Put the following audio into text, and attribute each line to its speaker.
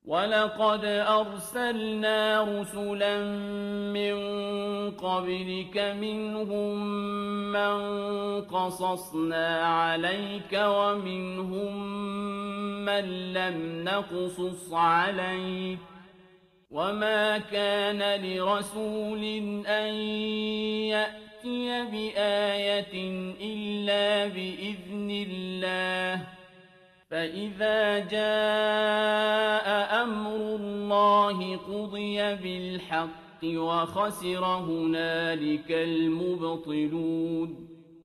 Speaker 1: وَلَقَدْ أَرْسَلْنَا رُسُلًا مِّن قَبْلِكَ مِنْهُم مَّن قَصَصْنَا عَلَيْكَ وَمِنْهُم مَّن لَّمْ نَقْصُصْ عَلَيْكَ ۗ وَمَا كَانَ لِرَسُولٍ أَن يَأْتِيَ بِآيَةٍ إِلَّا بِإِذْنِ اللَّهِ ۚ فَإِذَا جَاءَ أَمْرُ اللَّهِ قُضِيَ بِالْحَقِّ وَخَسِرَ هُنَالِكَ الْمُبْطِلُونَ